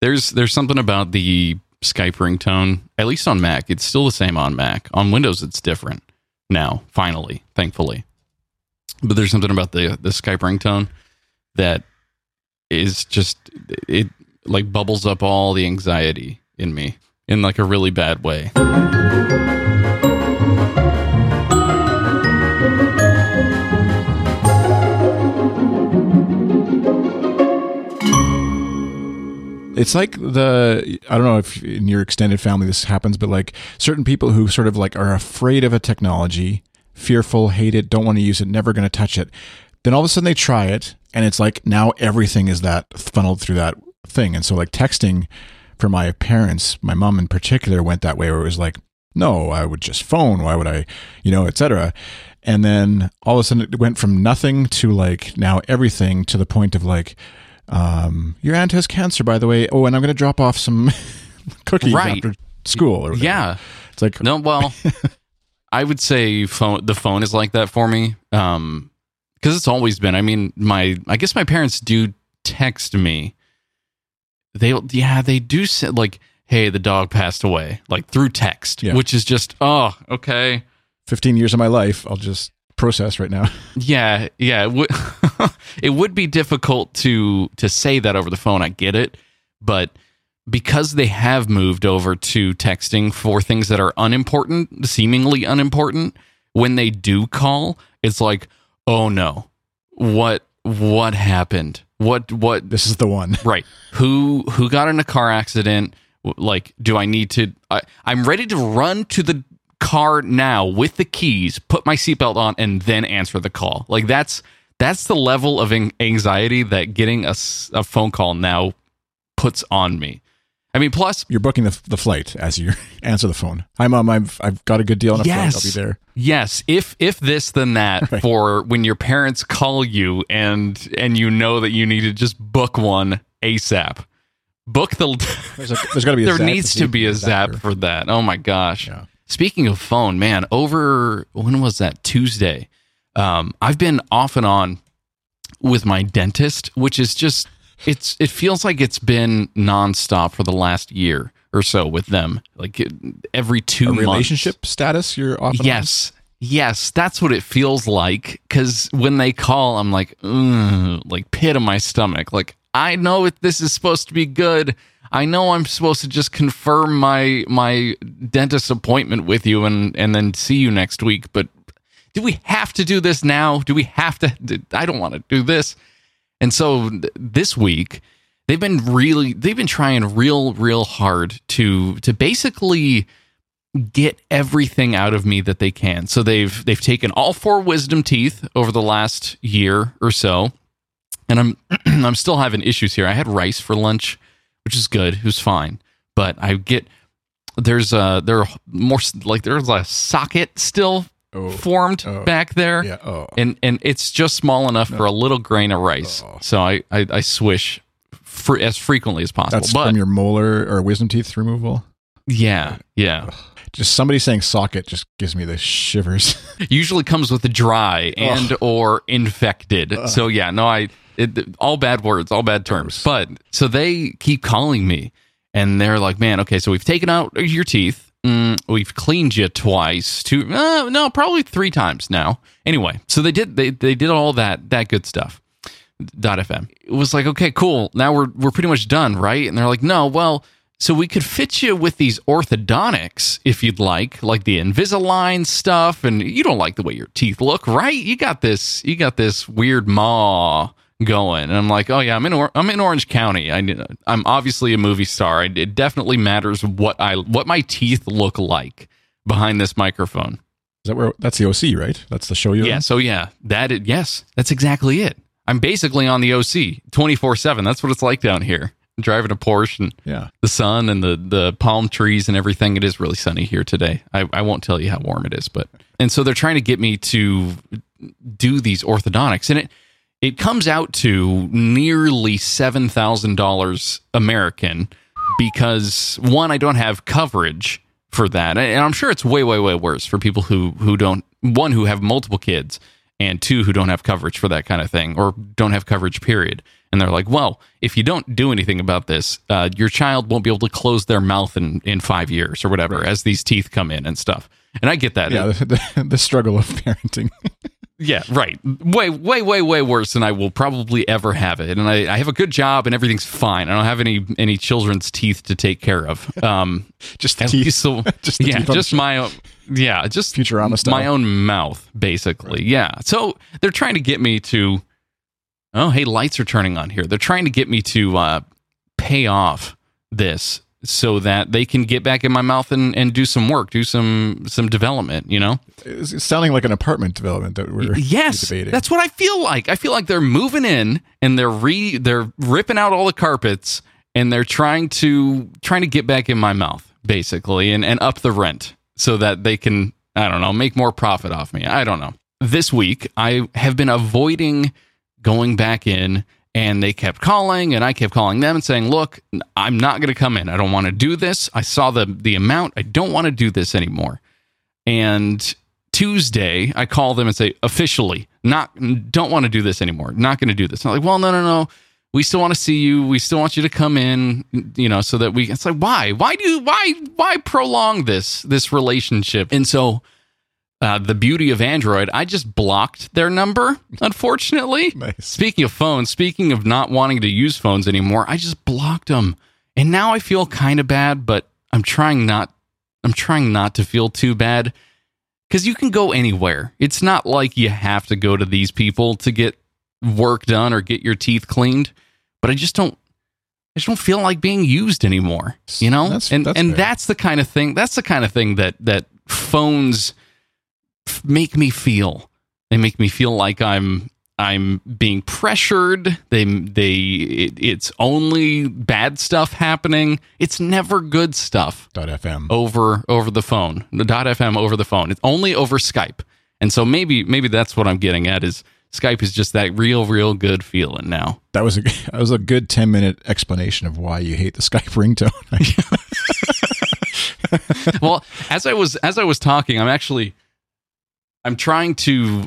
There's something about the Skype ringtone, at least on Mac. It's still the same on Mac. On Windows, it's different now, finally, thankfully. But there's something about the Skype ringtone that is just, it like bubbles up all the anxiety in me in like a really bad way. It's like I don't know if in your extended family this happens, but like certain people who sort of like are afraid of a technology, fearful, hate it, don't want to use it, never going to touch it. Then all of a sudden they try it, and it's like now everything is that funneled through that thing. And so like texting for my parents, my mom in particular, went that way where it was like, no, I would just phone. Why would I, et cetera. And then all of a sudden it went from nothing to like now everything, to the point of like, your aunt has cancer, by the way. Oh, and I'm going to drop off some cookies after school. Or whatever. Yeah. It's like, no, well, I would say the phone is like that for me. Because it's always been, I mean, I guess my parents do text me. They do say like, hey, the dog passed away, like through text, which is just, oh, okay. 15 years of my life, I'll just process right now. Yeah. It would be difficult to say that over the phone. I get it, but because they have moved over to texting for things that are unimportant, seemingly unimportant, when they do call, it's like, oh no, what happened? What? This is the one, right? Who got in a car accident? Like, do I need to? I'm ready to run to the car now with the keys, put my seatbelt on, and then answer the call. Like that's the level of anxiety that getting a phone call now puts on me. I mean, plus you're booking the flight as you answer the phone. Hi, Mom. I've got a good deal on a flight. I'll be there. Yes. If this, then that. Right. For when your parents call you and you know that you need to just book one ASAP. Book there's got to be there needs to be a zap for that. Oh my gosh. Yeah. Speaking of phone, man, when was that? Tuesday. I've been off and on with my dentist, which is just, it feels like it's been nonstop for the last year or so with them. Like every 2 months. Relationship status you're off and on? Yes, that's what it feels like. Because when they call, I'm like, pit in my stomach. Like, I know this is supposed to be good. I know I'm supposed to just confirm my dentist appointment with you and then see you next week. But do we have to do this now? Do we have to? I don't want to do this. And so this week, they've been trying real hard to basically get everything out of me that they can. So they've taken all 4 wisdom teeth over the last year or so. And I'm still having issues here. I had rice for lunch, which is good. It was fine. But there's a socket still formed back there. Yeah. And it's just small enough for a little grain of rice. So I swish as frequently as possible. That's from your molar or wisdom teeth removal? Yeah. Just somebody saying socket just gives me the shivers. Usually comes with a dry and or infected. So yeah, no, all bad words, all bad terms. But so they keep calling me and they're like, man, okay, so we've taken out your teeth. We've cleaned you twice, probably 3 times now. Anyway, so they did all that good stuff. .fm. It was like, okay, cool. Now we're pretty much done, right? And they're like, no, well, so we could fit you with these orthodontics if you'd like the Invisalign stuff. And you don't like the way your teeth look, right? You got this weird maw going. And I'm like, oh yeah, I'm in Orange County. I'm obviously a movie star. It definitely matters what my teeth look like behind this microphone. Is that that's the OC, right? That's the show you're in? in? So yeah, yes, that's exactly it. I'm basically on the OC 24/7. That's what it's like down here. I'm driving a Porsche and the sun and the palm trees and everything. It is really sunny here today. I won't tell you how warm it is, and so they're trying to get me to do these orthodontics, and it comes out to nearly $7,000 American because one, I don't have coverage for that, and I'm sure it's way worse for people who have multiple kids and 2 who don't have coverage for that kind of thing, or don't have coverage, period. And they're like, well, if you don't do anything about this, your child won't be able to close their mouth in 5 years or whatever, as these teeth come in and stuff. And I get that. Yeah, the struggle of parenting. Yeah, right. Way worse than I will probably ever have it. And I have a good job and everything's fine. I don't have any children's teeth to take care of. Just the teeth. So, just the teeth just my own. Yeah, just Futurama style. My own mouth, basically. Right. Yeah. So they're trying to get me to. Oh, hey, lights are turning on here. They're trying to get me to pay off this so that they can get back in my mouth and do some work, do some development, you know? It's sounding like an apartment development that we're debating. That's what I feel like. I feel like they're moving in and they're ripping out all the carpets and they're trying to get back in my mouth, basically, and up the rent so that they can, I don't know, make more profit off me. I don't know. This week, I have been avoiding going back in, and they kept calling, and I kept calling them and saying, look, I'm not going to come in. I don't want to do this. I saw the amount. I don't want to do this anymore. And Tuesday, I call them and say, officially, don't want to do this anymore. Not going to do this. And I'm like, well, no. We still want to see you. We still want you to come in, you know, so that we, it's like, why prolong this relationship? And so, the beauty of Android, I just blocked their number, unfortunately. Nice. Speaking of phones, speaking of not wanting to use phones anymore, I just blocked them. And now I feel kind of bad, but I'm trying not to feel too bad, because you can go anywhere. It's not like you have to go to these people to get work done or get your teeth cleaned, but I just don't feel like being used anymore, you know? That's fair. That's the kind of thing that phones make me feel. They make me feel like I'm being pressured. It's only bad stuff happening. It's never good stuff. .fm over the phone. The .fm over the phone. It's only over Skype. And so maybe that's what I'm getting at, is Skype is just that real good feeling now. That was a good 10-minute explanation of why you hate the Skype ringtone. Well, as I was talking, I'm trying to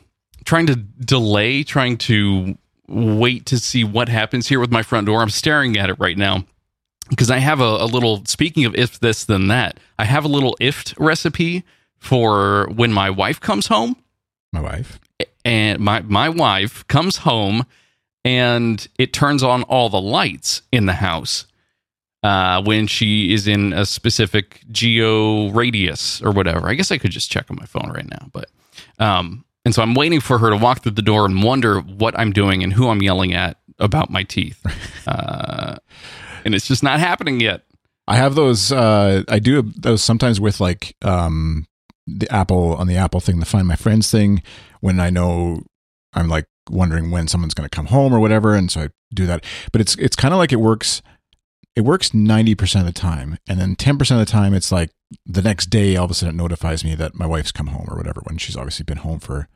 wait to see what happens here with my front door. I'm staring at it right now because I have a little, speaking of if this then that, I have a little if recipe for when my wife comes home. My wife? And my wife comes home and it turns on all the lights in the house when she is in a specific geo radius or whatever. I guess I could just check on my phone right now, but and so I'm waiting for her to walk through the door and wonder what I'm doing and who I'm yelling at about my teeth, and it's just not happening yet. I have those. I do those sometimes with like the Apple thing, the Find My Friends thing, when I know I'm like wondering when someone's going to come home or whatever, and so I do that. But it's kind of like it works 90% of the time, and then 10% of the time it's like the next day all of a sudden it notifies me that my wife's come home or whatever, when she's obviously been home for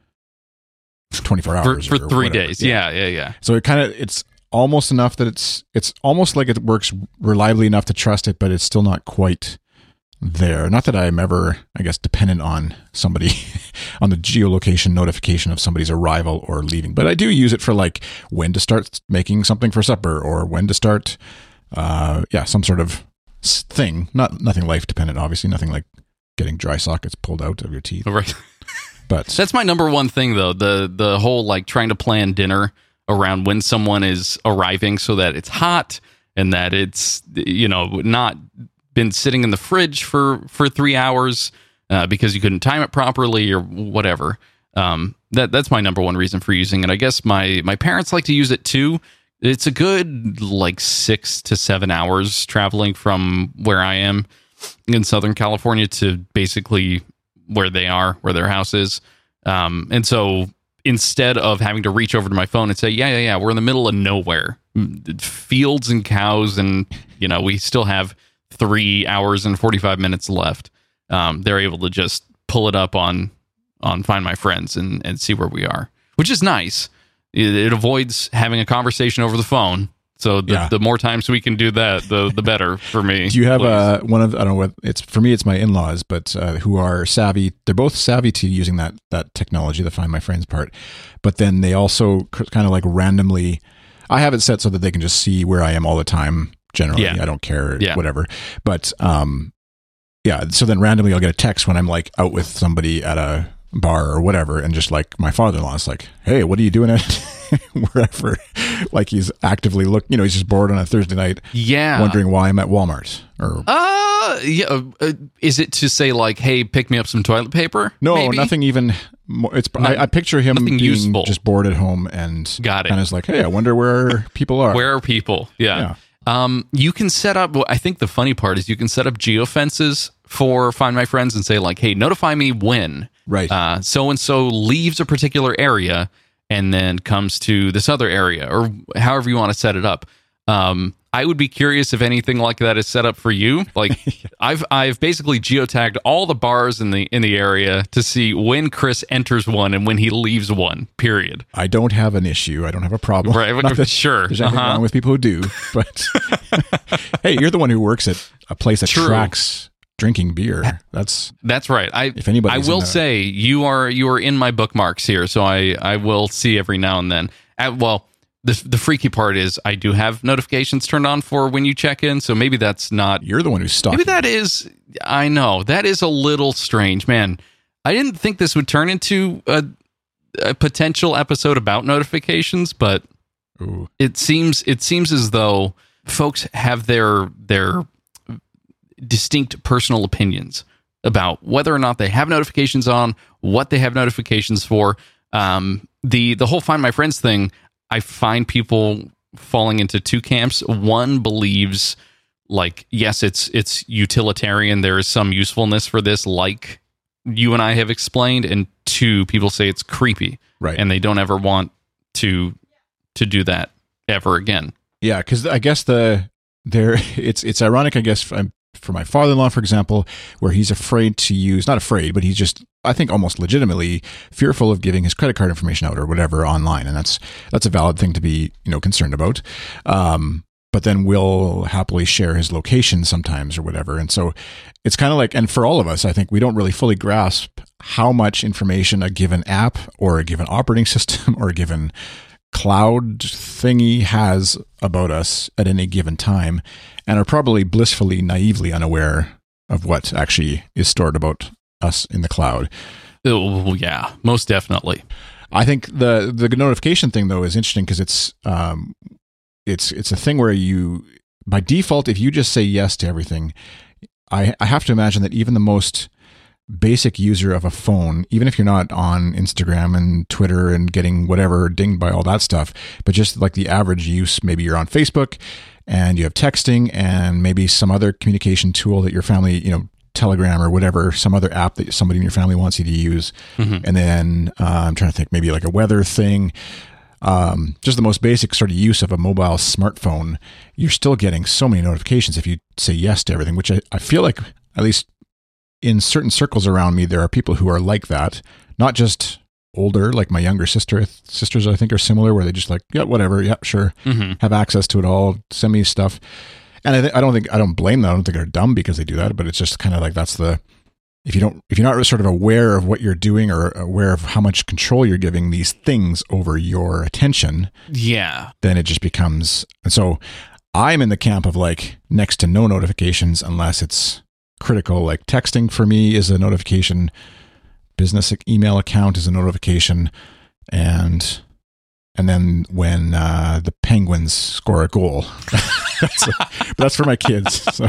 24 hours for 3 days. Yeah. So it's almost enough that it's almost like it works reliably enough to trust it, but it's still not quite there. Not that I'm ever, I guess, dependent on somebody on the geolocation notification of somebody's arrival or leaving, but I do use it for like when to start making something for supper or when to start some sort of thing. Nothing life dependent, obviously. Nothing like getting dry sockets pulled out of your teeth. Right. But that's my number one thing, though. The whole like trying to plan dinner around when someone is arriving so that it's hot and that it's, you know, not been sitting in the fridge for 3 hours because you couldn't time it properly or whatever. That's my number one reason for using it. I guess my parents like to use it too. It's a good like 6 to 7 hours traveling from where I am in Southern California to basically where they are, where their house is. And so instead of having to reach over to my phone and say, yeah, we're in the middle of nowhere, fields and cows, and, you know, we still have 3 hours and 45 minutes left. They're able to just pull it up on Find My Friends and see where we are, which is nice. It avoids having a conversation over the phone. So the more times we can do that, the better for me. Do you have one of, I don't know what it's, for me, it's my in-laws, but who are savvy. They're both savvy to using that technology, the Find My Friends part. But then they also kind of like randomly, I have it set so that they can just see where I am all the time. Generally, I don't care, whatever. But so then randomly I'll get a text when I'm like out with somebody at a bar or whatever, and just like my father-in-law is like, "Hey, what are you doing at wherever?" Like he's actively he's just bored on a Thursday night, wondering why I'm at Walmart. Or is it to say like, "Hey, pick me up some toilet paper"? No, maybe? Nothing even. It's I picture him being useful. Just bored at home and got it. And is like, "Hey, I wonder where people are." Where are people? Yeah. You can set up. I think the funny part is you can set up geofences for Find My Friends and say like, "Hey, notify me when so and so leaves a particular area and then comes to this other area," or however you want to set it up. I would be curious if anything like that is set up for you. Like I've basically geotagged all the bars in the area to see when Chris enters one and when he leaves one. Period. I don't have an issue. I don't have a problem. Right? Sure. There's anything wrong with people who do, but hey, you're the one who works at a place that tracks drinking beer. That's right. If anybody, I will say you are in my bookmarks here, so I will see every now and then. The freaky part is I do have notifications turned on for when you check in, so maybe that's not... You're the one who's stalking. Maybe that is... I know. That is a little strange. Man, I didn't think this would turn into a potential episode about notifications, but it seems as though folks have their distinct personal opinions about whether or not they have notifications on, what they have notifications for. The whole Find My Friends thing, I find people falling into two camps. One believes, like, yes, it's utilitarian. There is some usefulness for this, like you and I have explained. And two, people say it's creepy, right? And they don't ever want to do that ever again. Yeah, because I guess it's ironic. I guess for my father-in-law, for example, where he's afraid to use, not afraid, but he's just, I think, almost legitimately fearful of giving his credit card information out or whatever online. And that's a valid thing to be, concerned about. But then we'll happily share his location sometimes or whatever. And so it's kind of like, and for all of us, I think we don't really fully grasp how much information a given app or a given operating system or a given cloud thingy has about us at any given time, and are probably blissfully, naively unaware of what actually is stored about us in the cloud. Oh, yeah, most definitely. I think the notification thing, though, is interesting because it's a thing where you, by default, if you just say yes to everything, I have to imagine that even the most basic user of a phone, even if you're not on Instagram and Twitter and getting whatever dinged by all that stuff, but just like the average use, maybe you're on Facebook and you have texting and maybe some other communication tool that your family, Telegram or whatever, some other app that somebody in your family wants you to use. Mm-hmm. And then I'm trying to think, maybe like a weather thing. Just the most basic sort of use of a mobile smartphone, you're still getting so many notifications if you say yes to everything, which I feel like, at least in certain circles around me, there are people who are like that, not just older, like my younger sisters, I think, are similar, where they just like, yeah, whatever, yeah, sure, have access to it all, send me stuff. And I don't blame them. I don't think they're dumb because they do that, but it's just kind of like, that's if you're not sort of aware of what you're doing or aware of how much control you're giving these things over your attention, then it just becomes. And so I'm in the camp of like next to no notifications unless it's critical. Like texting for me is a notification, business email account is a notification, and then when the Penguins score a goal, that's for my kids. So.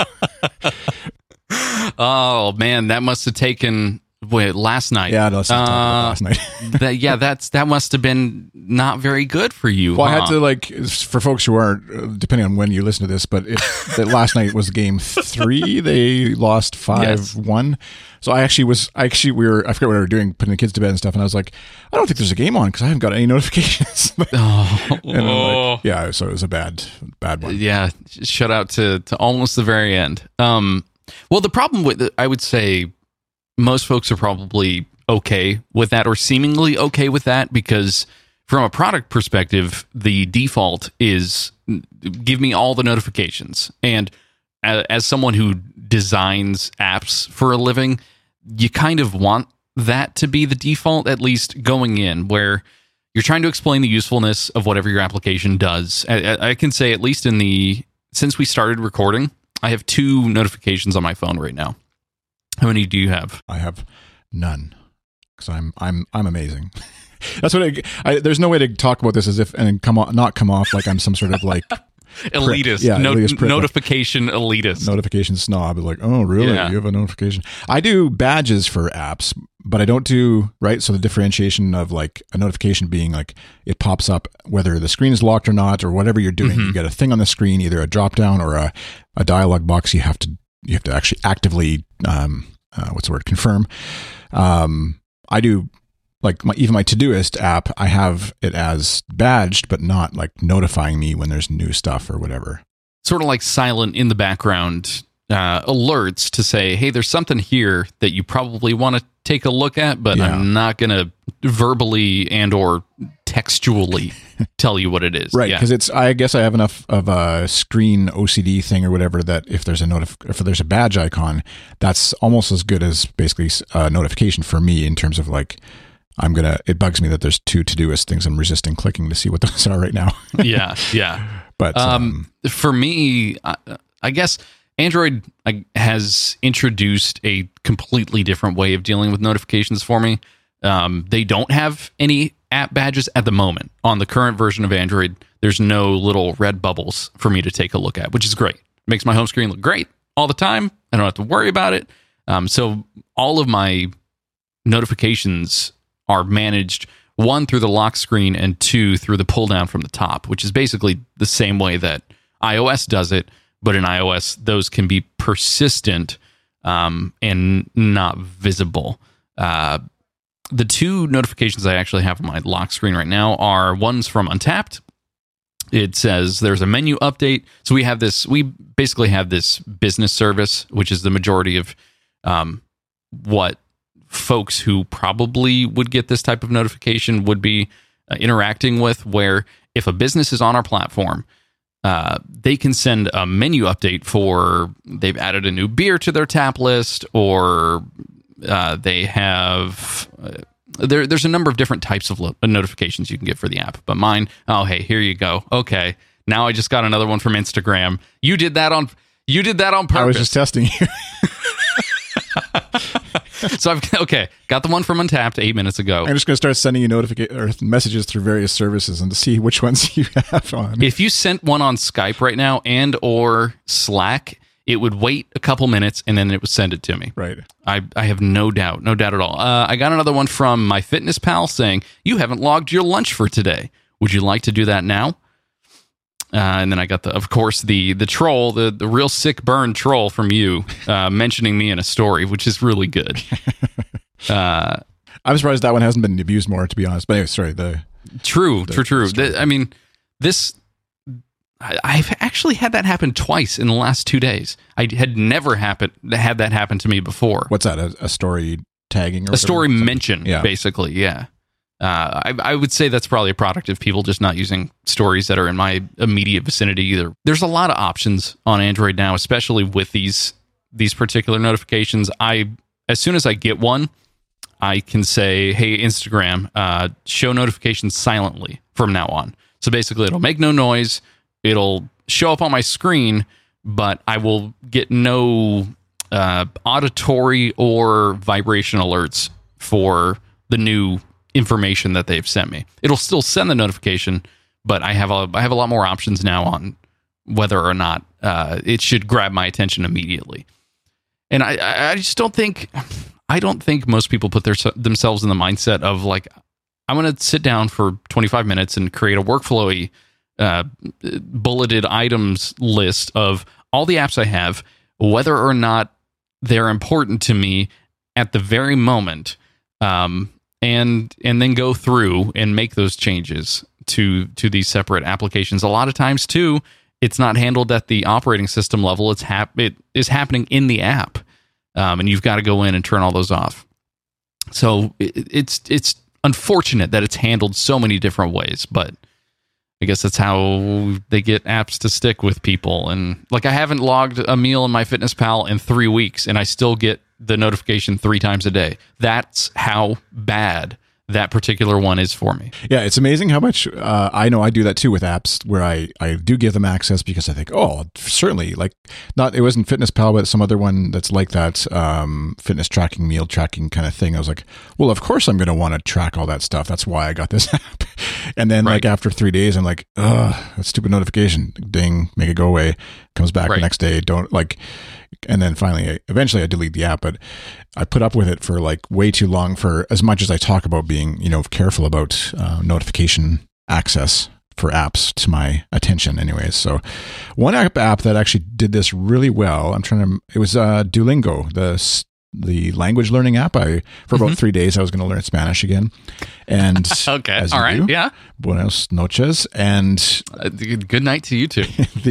Oh man, that must have taken last night. Yeah, last night. That must have been not very good for you. Well, I had to, for folks who aren't, depending on when you listen to this, but last night was game 3. They lost 5-1. So I forget what we were doing, putting the kids to bed and stuff. And I was like, I don't think there's a game on because I haven't got any notifications. So it was a bad one. Yeah. Shout out to almost the very end. Well, the problem with it, I would say most folks are probably okay with that or seemingly okay with that because from a product perspective, the default is give me all the notifications. And as someone who designs apps for a living, you kind of want that to be the default, at least going in, where you're trying to explain the usefulness of whatever your application does. I can say, at least since we started recording, I have 2 notifications on my phone right now. How many do you have? I have none, because I'm amazing. That's what there's no way to talk about this as if and not come off like I'm some sort of like elitist, notification elitist, notification snob. Like, oh, really? Yeah. You have a notification? I do badges for apps, but I don't do right. So the differentiation of like a notification being like it pops up whether the screen is locked or not, or whatever you're doing. You get a thing on the screen, either a drop down or a dialog box. You have to actually actively confirm. I do. Like even my Todoist app, I have it as badged, but not like notifying me when there's new stuff or whatever. Sort of like silent in the background alerts to say, hey, there's something here that you probably want to take a look at, but I'm not going to verbally and or textually tell you what it is. Right, because I guess I have enough of a screen OCD thing or whatever that if there's a badge icon, that's almost as good as basically a notification for me in terms of like, it bugs me that there's 2 Todoist things I'm resisting clicking to see what those are right now. Yeah. But for me, I guess Android has introduced a completely different way of dealing with notifications for me. They don't have any app badges at the moment. On the current version of Android, there's no little red bubbles for me to take a look at, which is great. It makes my home screen look great all the time. I don't have to worry about it. So all of my notifications are managed, 1 through the lock screen and 2 through the pull down from the top, which is basically the same way that iOS does it. But in iOS, those can be persistent and not visible. The 2 notifications I actually have on my lock screen right now are ones from Untapped. It says there's a menu update. So we basically have this business service, which is the majority of what folks who probably would get this type of notification would be interacting with, where if a business is on our platform, they can send a menu update for they've added a new beer to their tap list, or they have there's a number of different types of notifications you can get for the app. But mine, oh hey, here you go. Okay, now I just got another one from Instagram. You did that on purpose. I was just testing you. So got the one from Untapped 8 minutes ago. I'm just going to start sending you messages through various services and to see which ones you have on. If you sent one on Skype right now and or Slack, it would wait a couple minutes and then it would send it to me. Right. I have no doubt at all. I got another one from MyFitnessPal saying, you haven't logged your lunch for today. Would you like to do that now? And then I got of course, the troll, the real sick burn troll from you mentioning me in a story, which is really good. I'm surprised that one hasn't been abused more, to be honest. But anyway, sorry. True. I mean, I've actually had that happen twice in the last 2 days. I had never had that happen to me before. What's that? A story tagging? Or a story mention, basically. Yeah. I would say that's probably a product of people just not using stories that are in my immediate vicinity either. There's a lot of options on Android now, especially with these particular notifications. As soon as I get one, I can say, hey, Instagram, show notifications silently from now on. So basically, it'll make no noise. It'll show up on my screen, but I will get no auditory or vibration alerts for the new information that they've sent me. It'll still send the notification, but I have a lot more options now on whether or not it should grab my attention immediately. And I just don't think most people put themselves in the mindset of like, I'm going to sit down for 25 minutes and create a workflowy bulleted items list of all the apps I have, whether or not they're important to me at the very moment. And then go through and make those changes to these separate applications. A lot of times, too, it's not handled at the operating system level. It is happening in the app, and you've got to go in and turn all those off. So it's unfortunate that it's handled so many different ways, but I guess that's how they get apps to stick with people. And like, I haven't logged a meal in MyFitnessPal in 3 weeks, and I still get the notification 3 times a day. That's how bad that particular one is for me. Yeah, it's amazing how much I know I do that too with apps where I do give them access because I think, oh, certainly, like, not, it wasn't FitnessPal, but some other one that's like that, fitness tracking, meal tracking kind of thing. I was like, well, of course I'm going to want to track all that stuff. That's why I got this app. And then like after 3 days, I'm like, ugh, that stupid notification, ding, make it go away. Comes back the next day. Don't like, and then finally, eventually I delete the app, but I put up with it for like way too long, for as much as I talk about being, careful about notification access for apps to my attention anyways. So one app that actually did this really well, it was Duolingo, the language learning app. For about 3 days, I was going to learn Spanish again. And okay, all right, yeah. Buenos noches, and good night to you too.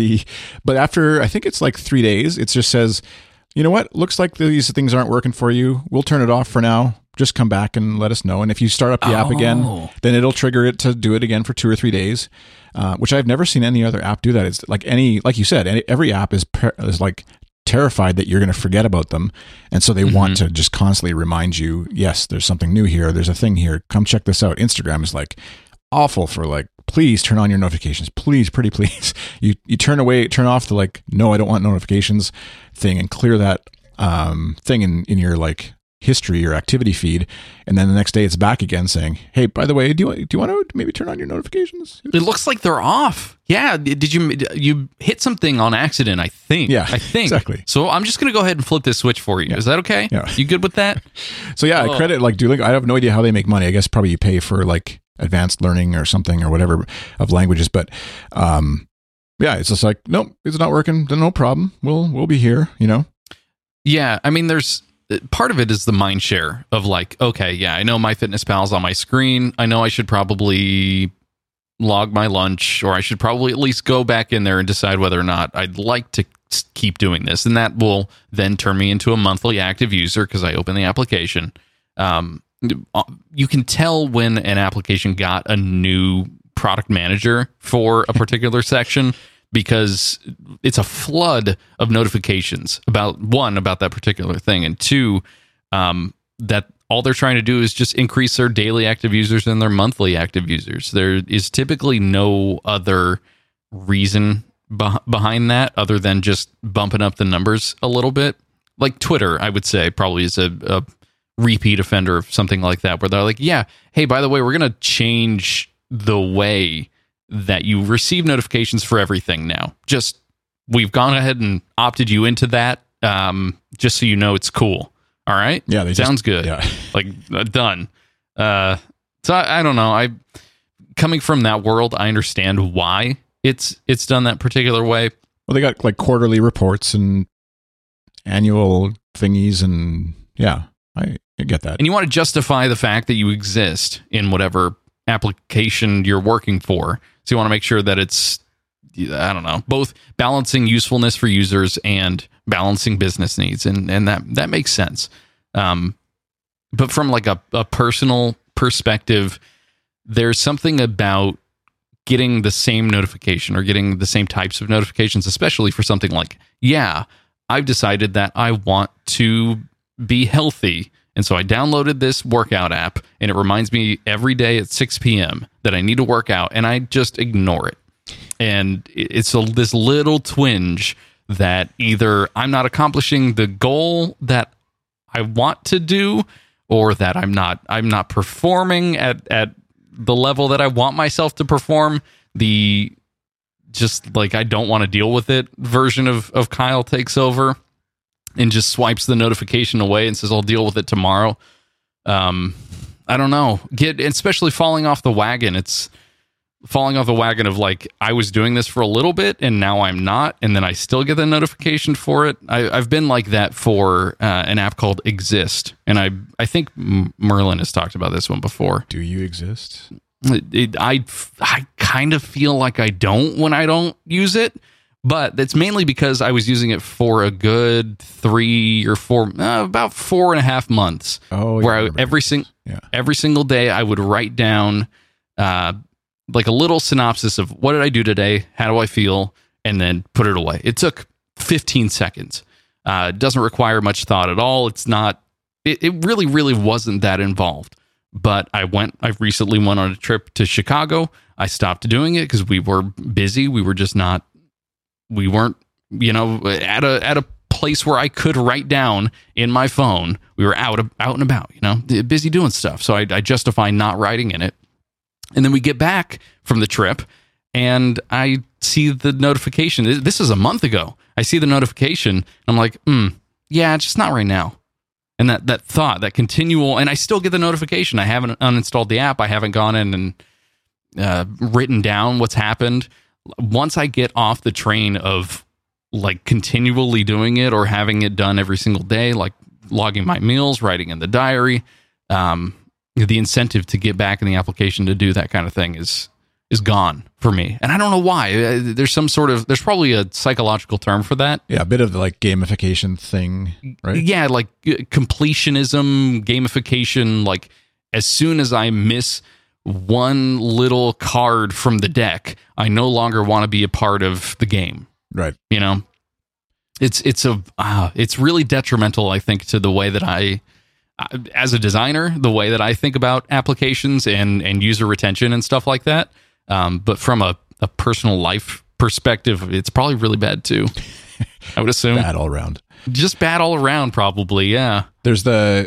But after, I think it's like 3 days, it just says, you know what? Looks like these things aren't working for you. We'll turn it off for now. Just come back and let us know. And if you start up the app again, then it'll trigger it to do it again for 2 or 3 days, which I've never seen any other app do that. It's like like you said, every app is like terrified that you're going to forget about them. And so they want to just constantly remind you, yes, there's something new here. There's a thing here. Come check this out. Instagram is like awful for like, please turn on your notifications. Please, pretty please. You turn off the like, no, I don't want notifications thing, and clear that thing in your like history or activity feed. And then the next day it's back again saying, hey, by the way, do you want to maybe turn on your notifications? It looks like they're off. Yeah. Did you hit something on accident? I think. Yeah, exactly. So I'm just going to go ahead and flip this switch for you. Yeah. Is that okay? Yeah. You good with that? So yeah, I credit like Duolingo. I have no idea how they make money. I guess probably you pay for like advanced learning or something or whatever of languages. But yeah, it's just like, nope, it's not working. Then no problem. We'll be here, Yeah. I mean, there's part of it is the mind share of like, okay, yeah, I know MyFitnessPal's on my screen. I know I should probably log my lunch, or I should probably at least go back in there and decide whether or not I'd like to keep doing this. And that will then turn me into a monthly active user because I open the application. You can tell when an application got a new product manager for a particular section, because it's a flood of notifications about that particular thing, and two, that all they're trying to do is just increase their daily active users and their monthly active users. There is typically no other reason behind that other than just bumping up the numbers a little bit. Like Twitter, I would say, probably is a repeat offender of something like that, where they're like, yeah, hey, by the way, we're going to change the way that you receive notifications for everything now. Just, we've gone ahead and opted you into that, just so you know it's cool. All right? Yeah. Sounds good. Yeah. Like, done. So I don't know. Coming from that world, I understand why it's done that particular way. Well, they got like quarterly reports and annual thingies, and yeah, I get that. And you want to justify the fact that you exist in whatever application you're working for. So you want to make sure that it's, I don't know, both balancing usefulness for users and balancing business needs. And that makes sense. But from like a personal perspective, there's something about getting the same notification or getting the same types of notifications, especially for something like, yeah, I've decided that I want to be healthy. And so I downloaded this workout app, and it reminds me every day at 6 p.m. that I need to work out, and I just ignore it. And it's this little twinge that either I'm not accomplishing the goal that I want to do, or that I'm not performing at the level that I want myself to perform. The just like, I don't want to deal with it version of Kyle takes over and just swipes the notification away and says, I'll deal with it tomorrow. I don't know. Especially falling off the wagon. It's falling off the wagon of like, I was doing this for a little bit and now I'm not, and then I still get the notification for it. I've been like that for an app called Exist, and I think Merlin has talked about this one before. Do you exist? I kind of feel like I don't when I don't use it, But that's mainly because I was using it for a good 3 or 4, about 4.5 months. Oh, where every single day I would write down like a little synopsis of what did I do today, how do I feel, and then put it away. It took 15 seconds. It doesn't require much thought at all. It's not. It really, really wasn't that involved. But I recently went on a trip to Chicago. I stopped doing it because we were busy. We were just not. We weren't, at a place where I could write down in my phone. We were out and about, busy doing stuff. So I justify not writing in it. And then we get back from the trip, and I see the notification. This is a month ago. I see the notification. I'm like, yeah, just not right now. And that thought, that continual, and I still get the notification. I haven't uninstalled the app. I haven't gone in and written down what's happened. Once I get off the train of like continually doing it or having it done every single day, like logging my meals, writing in the diary, the incentive to get back in the application to do that kind of thing is gone for me. And I don't know why. There's probably a psychological term for that. Yeah, a bit of the like gamification thing, right? Yeah, like completionism, gamification. Like as soon as I miss one little card from the deck, I no longer want to be a part of the game. Right. It's really detrimental, I think, to the way that I, as a designer, the way that I think about applications and user retention and stuff like that. But from a personal life perspective, it's probably really bad too. I would assume bad all around. Just bad all around, probably. Yeah. There's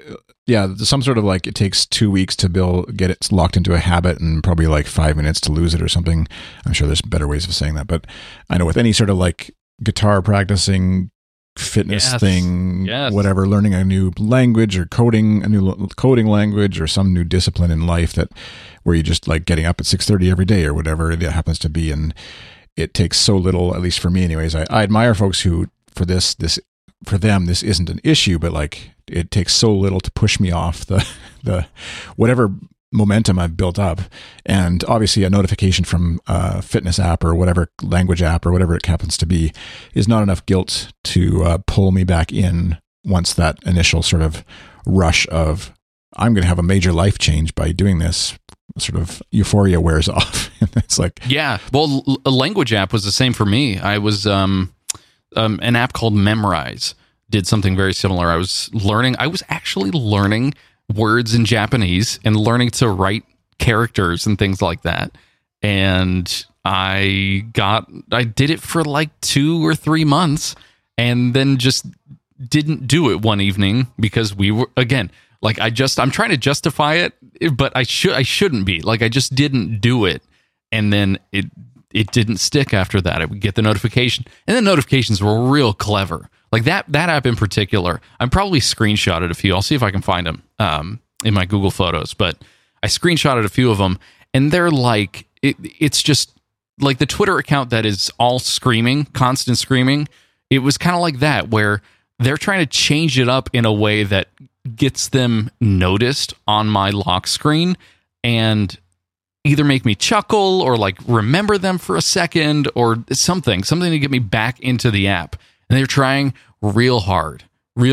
some sort of like it takes 2 weeks to get it locked into a habit and probably like 5 minutes to lose it or something. I'm sure there's better ways of saying that, but I know with any sort of like guitar practicing, fitness thing, whatever, learning a new language or coding language or some new discipline in life where you just like getting up at 6:30 every day or whatever it happens to be, and it takes so little, at least for me anyways. I admire folks who for them this isn't an issue, but like it takes so little to push me off the whatever momentum I've built up. And obviously a notification from a fitness app or whatever language app or whatever it happens to be is not enough guilt to pull me back in once that initial sort of rush of I'm going to have a major life change by doing this sort of euphoria wears off. It's like, yeah, well, a language app was the same for me. I was an app called Memrise did something very similar. I was actually learning words in Japanese and learning to write characters and things like that. And I did it for like 2 or 3 months and then just didn't do it one evening because we were, again, like I'm trying to justify it, but I shouldn't be. Like I just didn't do it. And then it didn't stick after that. I would get the notification, and the notifications were real clever. Like that app in particular, I'm probably screenshotted a few. I'll see if I can find them in my Google Photos, but I screenshotted a few of them, and they're like, it's just like the Twitter account that is all screaming, constant screaming. It was kind of like that, where they're trying to change it up in a way that gets them noticed on my lock screen and either make me chuckle or like remember them for a second or something to get me back into the app. And they're trying real hard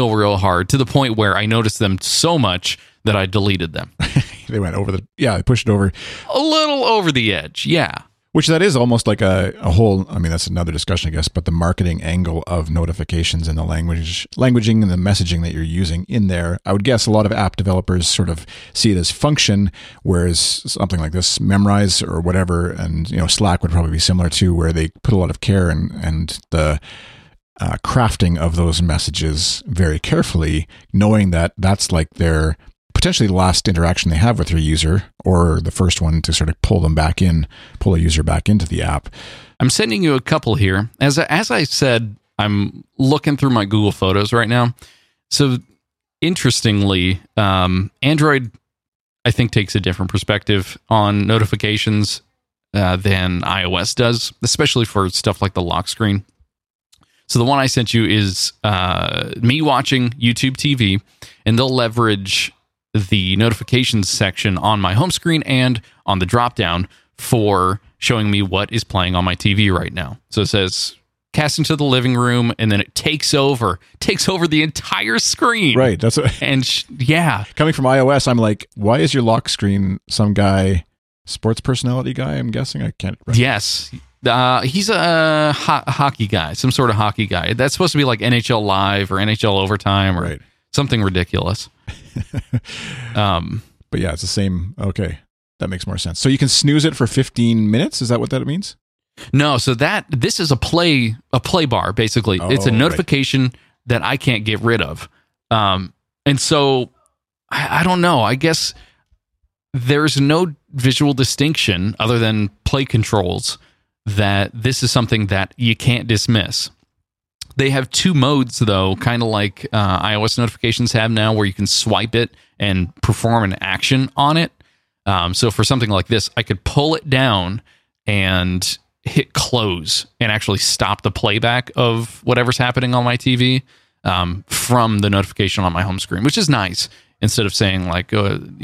to the point where I noticed them so much that I deleted them. They went they pushed it over. A little over the edge, yeah. Which that is almost like a whole, I mean, that's another discussion, I guess, but the marketing angle of notifications and the languaging and the messaging that you're using in there. I would guess a lot of app developers sort of see it as function, whereas something like this, Memrise or whatever, and Slack would probably be similar too, where they put a lot of care and the crafting of those messages very carefully, knowing that that's like their potentially the last interaction they have with their user, or the first one to sort of pull a user back into the app. I'm sending you a couple here. As I said, I'm looking through my Google Photos right now. So interestingly, Android, I think, takes a different perspective on notifications than iOS does, especially for stuff like the lock screen. So the one I sent you is me watching YouTube TV, and they'll leverage the notifications section on my home screen and on the drop down for showing me what is playing on my TV right now. So it says broadcasts into the living room, and then it takes over the entire screen. Right. That's what, And coming from iOS, I'm like, why is your lock screen some guy, sports personality guy? I'm guessing. I can't. Yes. He's a hockey guy, some sort of hockey guy. That's supposed to be like NHL Live or NHL Overtime or something ridiculous. But yeah, it's the same. Okay. That makes more sense. So you can snooze it for 15 minutes? Is that what that means? No, so this is a play bar, basically. It's a notification that I can't get rid of. And so I don't know. I guess there's no visual distinction other than play controls that this is something that you can't dismiss. They have two modes, though, kind of like iOS notifications have now, where you can swipe it and perform an action on it. So for something like this, I could pull it down and hit close and actually stop the playback of whatever's happening on my TV from the notification on my home screen, which is nice. Instead of saying like,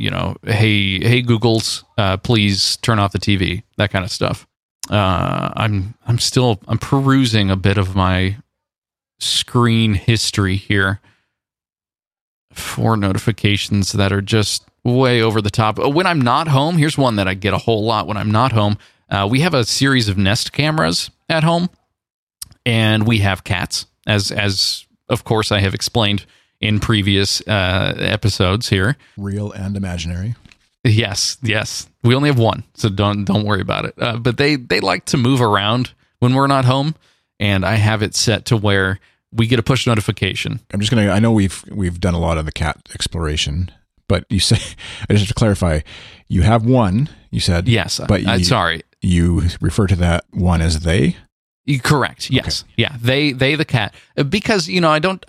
hey Google's, please turn off the TV, that kind of stuff. I'm perusing a bit of my screen history here for notifications that are just way over the top. When I'm not home, here's one that I get a whole lot when I'm not home. We have a series of Nest cameras at home, and we have cats, as of course I have explained in previous episodes here. Real and imaginary. Yes. We only have one, so don't worry about it. But they like to move around when we're not home, and I have it set to where we get a push notification. I know we've done a lot of the cat exploration, but you say, I just have to clarify, you have one, you said. Yes, but sorry. You refer to that one as they? Correct. Yes. Okay. Yeah. They the cat, because I don't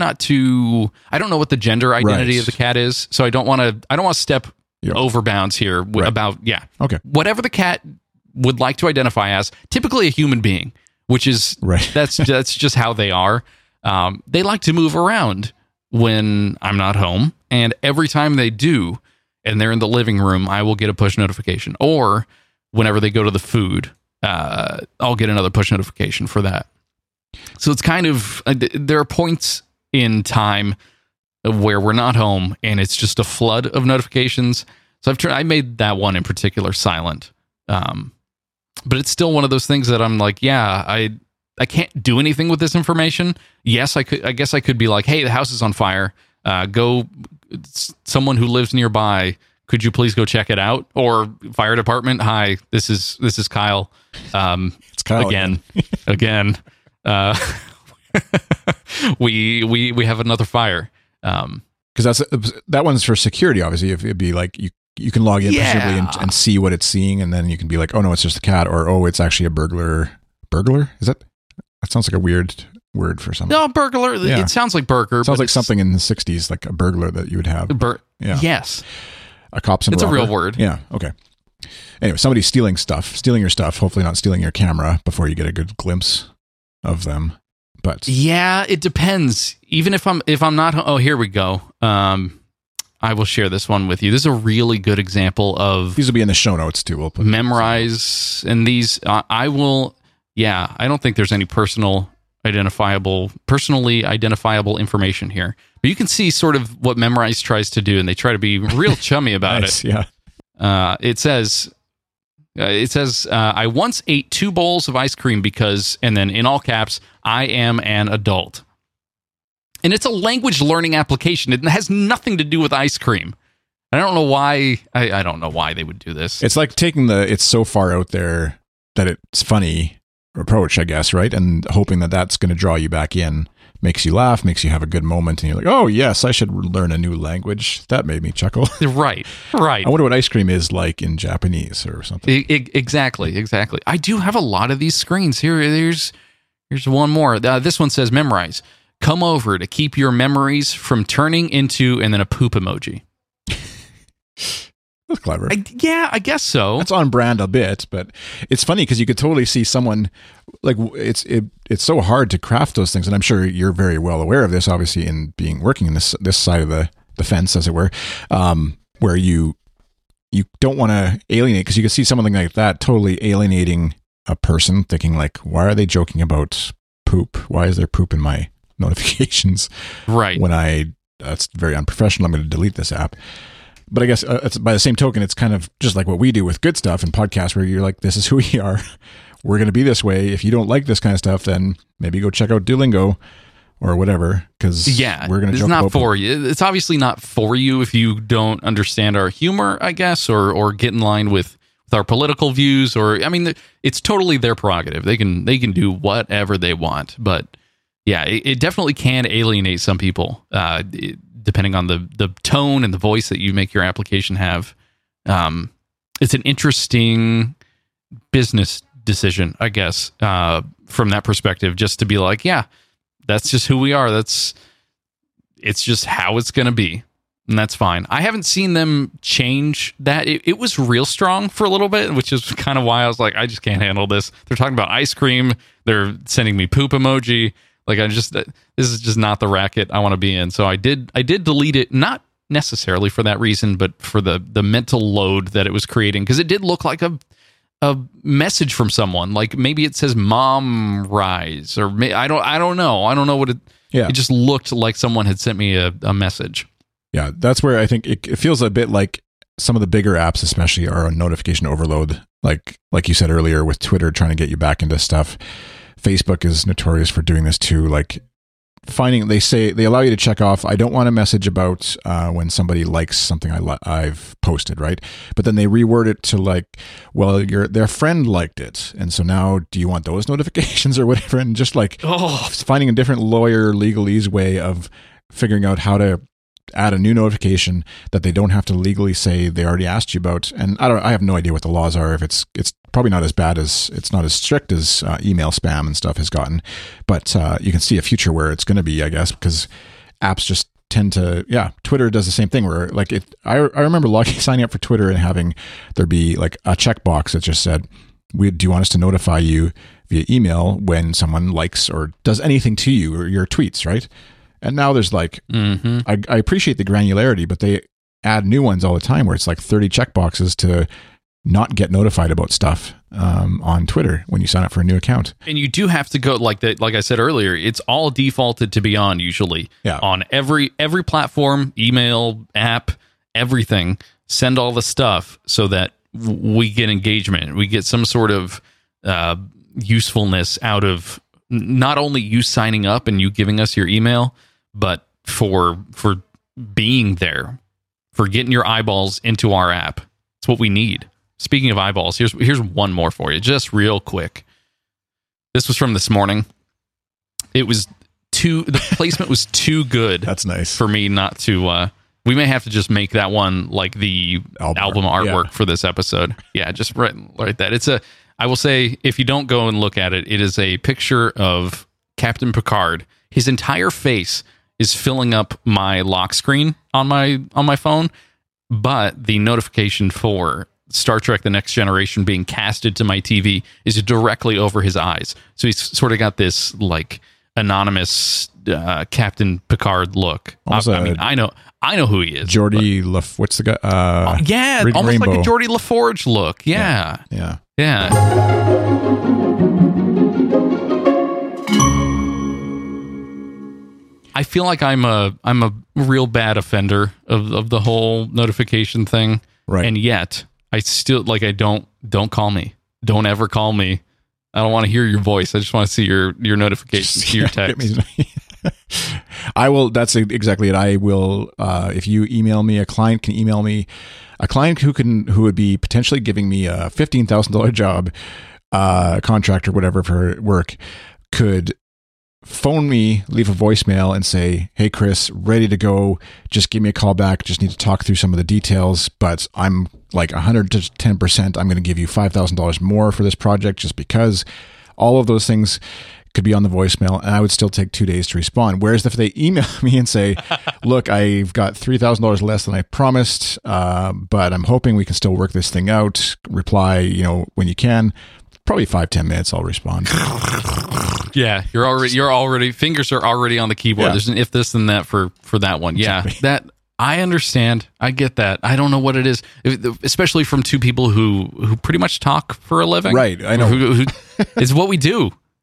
know what the gender identity of the cat is, so I don't want to step over bounds here about whatever the cat would like to identify as, typically a human being, which is that's just how they are. They like to move around when I'm not home, and every time they do and they're in the living room, I will get a push notification, or whenever they go to the food, I'll get another push notification for that. So it's kind of, there are points in time where we're not home and it's just a flood of notifications. So I made that one in particular silent. But it's still one of those things that I'm like, I can't do anything with this information. Yes, I guess I could be like, hey, the house is on fire. Someone who lives nearby, could you please go check it out? Or fire department, hi, this is Kyle. It's Kyle again. We have another fire. Because that one's for security. Obviously, if it'd be like you can log in presumably and see what it's seeing, and then you can be like, oh no, it's just a cat, or oh, it's actually a burglar. Burglar? Is that sounds like a weird word for something? No, burglar. Yeah. It sounds like burger. Sounds like something in the 60s, like a burglar that you would have. Yes. A cop's and it's robber. A real word. Yeah. Okay. Anyway, somebody's stealing your stuff. Hopefully not stealing your camera before you get a good glimpse of them. But yeah, it depends. Even if I'm not, oh, here we go. I will share this one with you. This is a really good example of. These will be in the show notes too. We'll put memorize, and these I will. Yeah, I don't think there's any personally identifiable information here, but you can see sort of what Memrise tries to do, and they try to be real chummy about it. Yeah. It says, I once ate 2 bowls of ice cream because, and then in all caps, I am an adult. And it's a language learning application. It has nothing to do with ice cream. I don't know why. I don't know why they would do this. It's like taking it's so far out there that it's funny approach, I guess, right? And hoping that that's going to draw you back in, makes you laugh, makes you have a good moment, and you're like, oh yes, I should learn a new language. That made me chuckle. Right. I wonder what ice cream is like in Japanese or something. Exactly. I do have a lot of these screens. Here's one more. This one says memorize. Come over to keep your memories from turning into, and then a poop emoji. That's clever. I guess so. That's on brand a bit, but it's funny because you could totally see someone like it's so hard to craft those things, and I'm sure you're very well aware of this, obviously, in working in this side of the fence, as it were, where you don't want to alienate, because you can see something like that totally alienating a person, thinking like, why are they joking about poop? Why is there poop in my notifications? Right. When that's very unprofessional. I'm going to delete this app. But I guess it's, by the same token, it's kind of just like what we do with good stuff and podcasts, where you're like, this is who we are. We're going to be this way. If you don't like this kind of stuff, then maybe go check out Duolingo or whatever, because we're going to joke about. It's not for you. It's obviously not for you if you don't understand our humor, I guess, or get in line with our political views. Or, I mean, it's totally their prerogative. They can do whatever they want. But yeah, it definitely can alienate some people, depending on the tone and the voice that you make your application have. It's an interesting business decision, I guess, from that perspective, just to be like, yeah, that's just who we are. It's just how it's going to be. And that's fine. I haven't seen them change that. It was real strong for a little bit, which is kind of why I was like, I just can't handle this. They're talking about ice cream. They're sending me poop emoji. Like, this is just not the racket I want to be in. So I did delete it, not necessarily for that reason, but for the mental load that it was creating, because it did look like a message from someone. Like, maybe it says "Mom rise," or I don't know. I don't know what it. Yeah. It just looked like someone had sent me a message. Yeah, that's where I think it feels a bit like some of the bigger apps, especially, are on notification overload. Like you said earlier, with Twitter trying to get you back into stuff. Facebook is notorious for doing this too. Like, they allow you to check off, I don't want a message about when somebody likes something I've posted, right? But then they reword it to like, well, their friend liked it, and so now do you want those notifications or whatever? And just like finding a different legalese way of figuring out how to add a new notification that they don't have to legally say they already asked you about. And I have no idea what the laws are. If it's probably not as bad it's not as strict as email spam and stuff has gotten, but you can see a future where it's going to be, I guess, because apps just tend to, Twitter does the same thing where like I remember signing up for Twitter and having there be like a checkbox that just said, do you want us to notify you via email when someone likes or does anything to you or your tweets, right? And now there's like, I appreciate the granularity, but they add new ones all the time where it's like 30 checkboxes to not get notified about stuff on Twitter when you sign up for a new account. And you do have to go like I said earlier, it's all defaulted to be on usually. Yeah. On every platform, email, app, everything. Send all the stuff so that we get engagement. We get some sort of usefulness out of not only you signing up and you giving us your email, but for being there, for getting your eyeballs into our app. It's what we need. Speaking of eyeballs, here's one more for you, just real quick. This was from this morning. It was the placement was too good. That's nice for me not to. We may have to just make that one like the album artwork for this episode. Yeah, just write that. I will say, if you don't go and look at it, it is a picture of Captain Picard. His entire face is filling up my lock screen on my phone, but the notification for Star Trek: The Next Generation being casted to my TV is directly over his eyes. So he's sort of got this like anonymous Captain Picard look. I know who he is. What's the guy? Yeah, almost Rainbow. Like a Geordie LaForge look. Yeah. I feel like I'm a real bad offender of the whole notification thing. Right. And yet I still don't call me. Don't ever call me. I don't want to hear your voice. I just want to see your notifications, your text. I will. That's exactly it. I will. If you email me, a client can email me. A client who would be potentially giving me a $15,000 job, contract or whatever for work, could phone me, leave a voicemail, and say, "Hey, Chris, ready to go. Just give me a call back. Just need to talk through some of the details. But I'm like 110%. I'm going to give you $5,000 more for this project just because." All of those things could be on the voicemail, and I would still take 2 days to respond. Whereas if they email me and say, "Look, I've got $3,000 less than I promised, but I'm hoping we can still work this thing out. Reply, when you can." Probably 5-10 minutes, I'll respond. Yeah, you're already fingers are already on the keyboard. Yeah. There's an if this and that for that one. Exactly. Yeah, that I understand. I get that. I don't know what it is, especially from two people who pretty much talk for a living. Right. I know. Who it's what we do.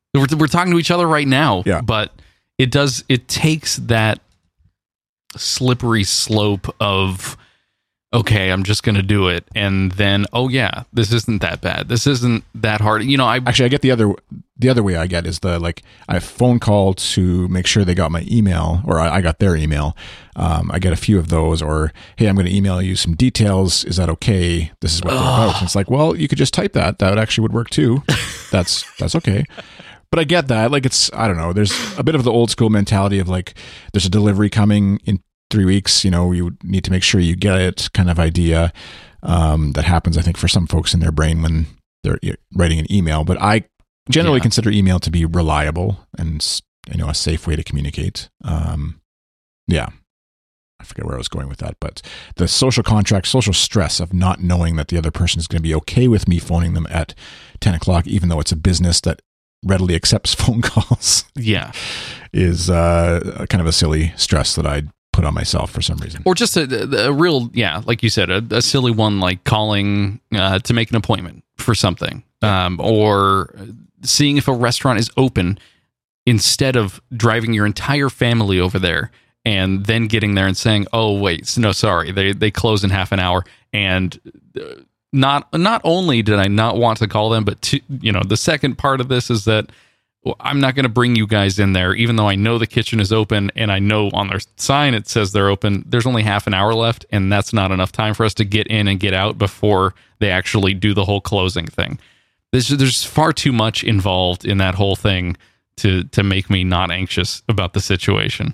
We're talking to each other right now, Yeah. but it takes that slippery slope of, okay, I'm just going to do it. And then, oh yeah, this isn't that bad. This isn't that hard. Actually, I get the other way I get is I phone call to make sure they got my email, or I got their email. I get a few of those, or, hey, I'm going to email you some details. Is that okay? This is what they're about. And it's like, well, you could just type that. That actually would work too. That's okay. But I get that. Like, I don't know. There's a bit of the old school mentality of like, there's a delivery coming in 3 weeks. You need to make sure you get it kind of idea. That happens, I think, for some folks in their brain when they're writing an email. But I generally consider email to be reliable and, a safe way to communicate. Yeah. I forget where I was going with that, but the social contract, social stress of not knowing that the other person is going to be okay with me phoning them at 10 o'clock, even though it's a business that readily accepts phone calls. Yeah. Is kind of a silly stress that I put on myself for some reason. Or just a real, like you said, a silly one, like calling to make an appointment for something, or seeing if a restaurant is open instead of driving your entire family over there and then getting there and saying, oh, wait, no, sorry, they close in half an hour. And not only did I not want to call them, but the second part of this is that I'm not going to bring you guys in there, even though I know the kitchen is open and I know on their sign it says they're open. There's only half an hour left, and that's not enough time for us to get in and get out before they actually do the whole closing thing. There's far too much involved in that whole thing to make me not anxious about the situation.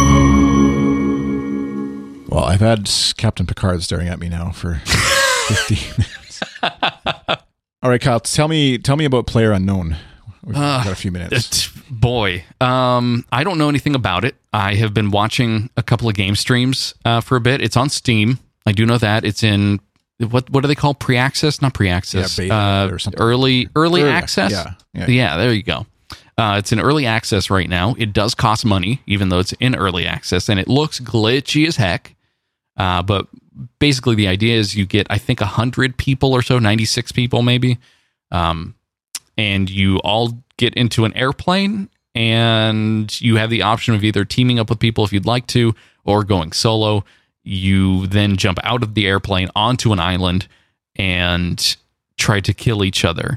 Well, I've had Captain Picard staring at me now for 50 minutes. All right, Kyle, tell me about PlayerUnknown. We've got a few minutes. Boy, I don't know anything about it. I have been watching a couple of game streams for a bit. It's on Steam. I do know that. It's in, what do they call pre-access? Not pre-access. Yeah, beta or something. Early access? Yeah, there you go. It's in early access right now. It does cost money, even though it's in early access, and it looks glitchy as heck. But basically the idea is you get, I think, 100 people or so, 96 people maybe, and you all get into an airplane, and you have the option of either teaming up with people if you'd like to, or going solo. You then jump out of the airplane onto an island and try to kill each other.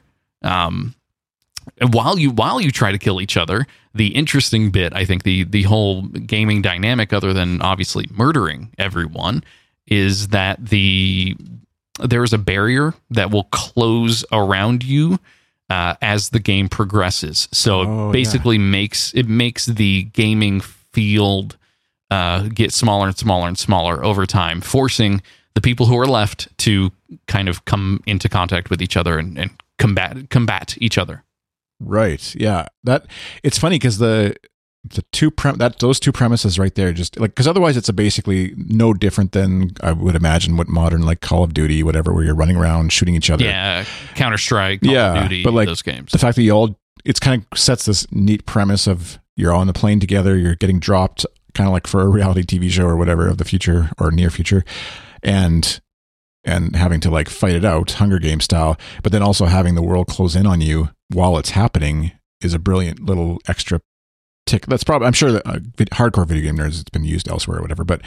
And while you try to kill each other, the interesting bit, I think, the whole gaming dynamic, other than obviously murdering everyone, is that there is a barrier that will close around you as the game progresses. So it basically makes the gaming field get smaller and smaller and smaller over time, forcing the people who are left to kind of come into contact with each other and combat each other. Right. Yeah. It's funny because those two premises right there, just like, because otherwise it's basically no different than I would imagine what modern, like, Call of Duty, whatever, where you're running around shooting each other. Yeah, Counter-Strike, Call of Duty, but like those games. The fact that it's kind of sets this neat premise of you're on the plane together, you're getting dropped, kind of like for a reality TV show or whatever of the future or near future, and having to like fight it out, Hunger Games style, but then also having the world close in on you while it's happening is a brilliant little extra tick. That's probably, I'm sure that hardcore video game nerds, it's been used elsewhere or whatever, but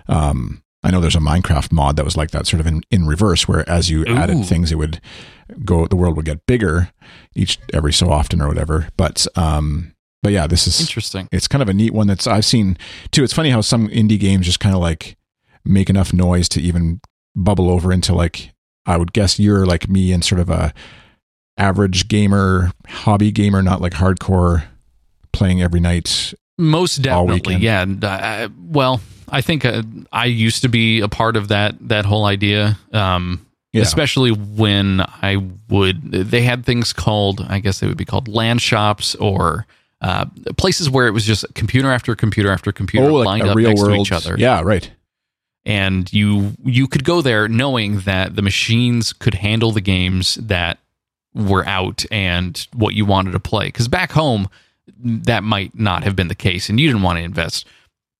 I know there's a Minecraft mod that was like that, sort of in reverse, where as you added things, the world would get bigger every so often or whatever. But yeah, this is interesting. It's kind of a neat one that's I've seen too. It's funny how some indie games just kind of like make enough noise to even bubble over into, like, I would guess you're like me and sort of a average gamer, hobby gamer, not like hardcore playing every night. Most definitely. Yeah. And, well, I think I used to be a part of that whole idea. Especially when they had things called, I guess they would be called LAN shops, or places where it was just computer after computer after computer lined up next to each other. Yeah, right. And you could go there knowing that the machines could handle the games that were out and what you wanted to play. Because back home, that might not have been the case, and you didn't want to invest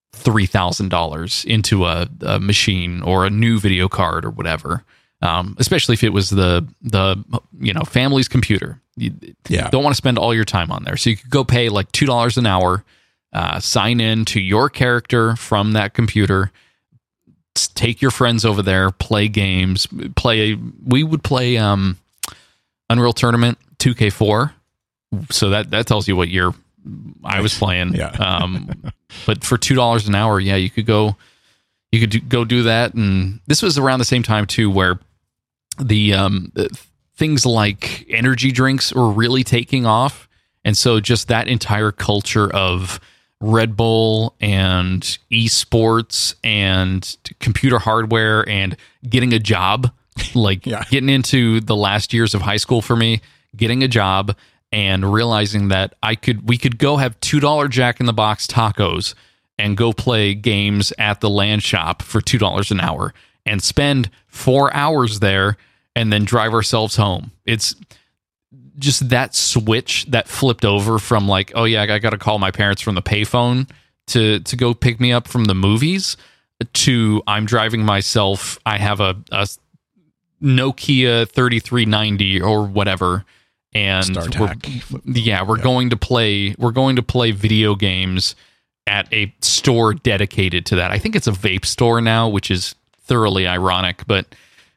$3,000 into a machine or a new video card or whatever. Especially if it was the family's computer. You don't want to spend all your time on there. So you could go pay like $2 an hour, sign in to your character from that computer, take your friends over there, play games, we would play Unreal Tournament 2K4. So that tells you what year I was playing. Yeah. But for $2 an hour, yeah, you could go do that. And this was around the same time too, where the things like energy drinks were really taking off. And so just that entire culture of Red Bull and esports and computer hardware and getting a job, like getting into the last years of high school for me, getting a job and realizing that we could go have $2 Jack in the Box tacos and go play games at the LAN shop for $2 an hour and spend 4 hours there and then drive ourselves home. It's just that switch that flipped over from like, oh yeah, I got to call my parents from the payphone to go pick me up from the movies, to I'm driving myself. I have a Nokia 3390 or whatever, and we're going to play video games at a store dedicated to that. I think it's a vape store now, which is thoroughly ironic, but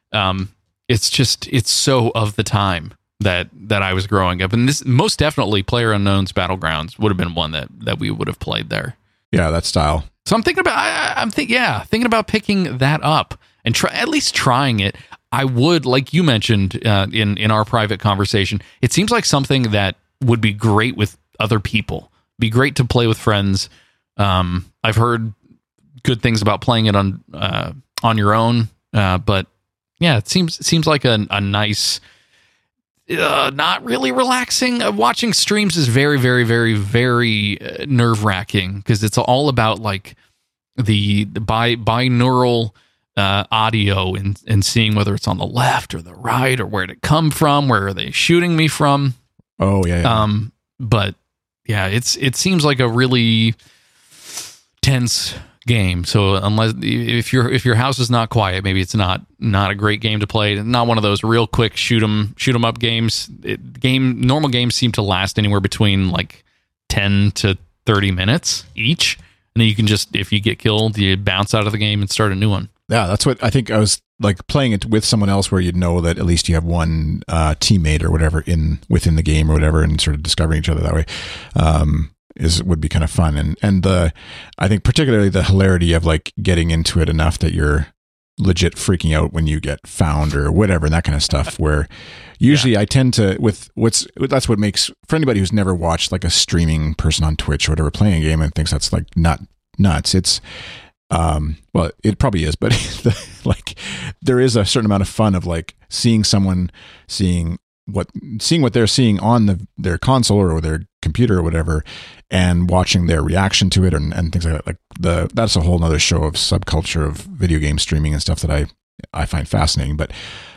it's so of the time that I was growing up. And this most definitely PlayerUnknown's Battlegrounds would have been one that we would have played there. Yeah, that style. So I'm thinking about picking that up and at least trying it. I would, like you mentioned in our private conversation, it seems like something that would be great with other people. Be great to play with friends. I've heard good things about playing it on your own, but yeah, it seems like a nice. Not really relaxing. Watching streams is very, very, very, very nerve-wracking because it's all about like the binaural audio and seeing whether it's on the left or the right or where did it come from, where are they shooting me from. Oh yeah. But yeah, it seems like a really tense game. So unless if your house is not quiet, maybe it's not a great game to play. Not one of those real quick shoot 'em up games. Normal games seem to last anywhere between like 10 to 30 minutes each, and then you can just, if you get killed, you bounce out of the game and start a new one. Yeah, that's what I think. I was like playing it with someone else where you'd know that at least you have one teammate or whatever within the game or whatever, and sort of discovering each other that way. Would be kind of fun, and I think particularly the hilarity of like getting into it enough that you're legit freaking out when you get found or whatever, and that kind of stuff, where usually I tend to that's what makes, for anybody who's never watched like a streaming person on Twitch or whatever playing a game and thinks that's like not nuts, it's well, it probably is, but like there is a certain amount of fun of like seeing someone seeing what they're seeing on their console or their computer or whatever, and watching their reaction to it and things like that. Like that's a whole nother show of subculture of video game streaming and stuff that I find fascinating. But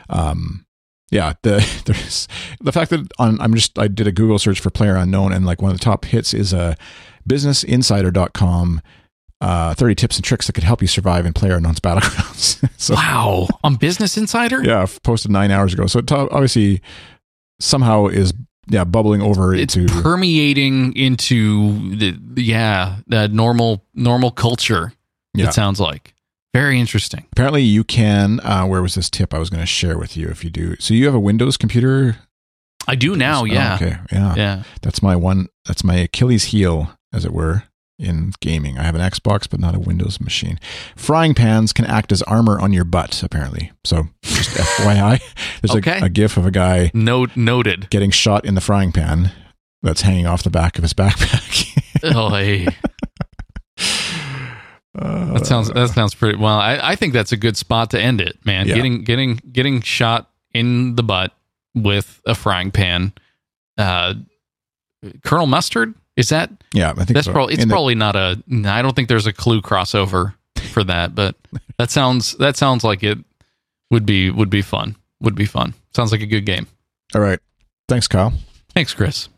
yeah, there's the fact that I did a Google search for PlayerUnknown, and like one of the top hits is a businessinsider.com 30 tips and tricks that could help you survive in PlayerUnknown's Battlegrounds. So, wow, on Business Insider? Yeah, I've posted 9 hours ago. So it obviously somehow is bubbling over it's into permeating into the normal culture. Yeah. It sounds like very interesting. Apparently you can where was this tip I was going to share with you if you do? So you have a Windows computer? I do now. Yeah. Oh, okay. Yeah. That's my Achilles heel, as it were, in gaming. I have an Xbox, but not a Windows machine. Frying pans can act as armor on your butt, apparently. So just FYI, there's a gif of a guy noted getting shot in the frying pan that's hanging off the back of his backpack. Oh, hey. That sounds pretty well. I think that's a good spot to end it, man. Yeah. Getting shot in the butt with a frying pan. Colonel Mustard? Is that? Yeah, I think that's so. Probably not a. I don't think there's a Clue crossover for that, but that sounds like it would be fun. Would be fun. Sounds like a good game. All right. Thanks, Kyle. Thanks, Chris.